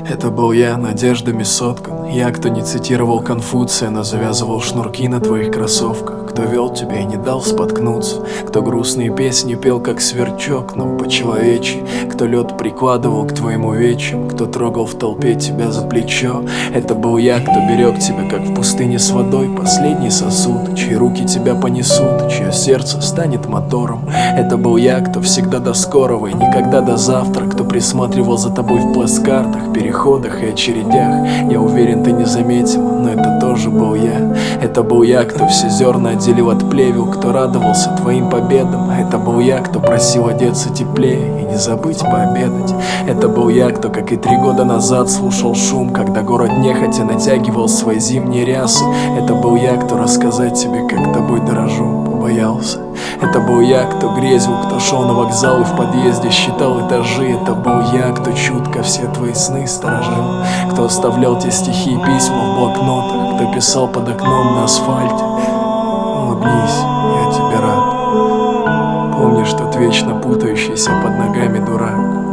Это был я, надеждами соткан. Я, кто не цитировал Конфуция, но завязывал шнурки на твоих кроссовках. Кто вел тебя и не дал споткнуться. Кто грустные песни пел, как сверчок, но по-человечьи. Кто лед прикладывал к твоим увечьям. Кто трогал в толпе тебя за плечо. Это был я, кто берег тебя, как в пустыне с водой. Последний сосуд, чьи руки тебя понесут, чье сердце станет мотором. Это был я, кто всегда до скорого и никогда до завтра. Кто присматривал за тобой в плацкартах, переходах и очередях. Я уверен, ты не заметил, но это тоже был я. Это был я, кто все зерна отделил от плевел. Кто радовался твоим победам. Это был я, кто просил одеться теплее и не забыть пообедать. Это был я, кто, как и 3 года назад, слушал шум, когда город нехотя натягивал свои зимние рясы. Это был я, кто рассказать тебе, как тобой дорожу, побоялся. Это был я, кто грезил, кто шел на вокзал и в подъезде считал этажи. Это был я, кто чутко все твои сны сторожил. Кто оставлял те стихи и письма в блокнотах. Кто писал под окном на асфальте: улыбнись, я тебе рад. Помнишь тот вечно путающийся под ногами дурак?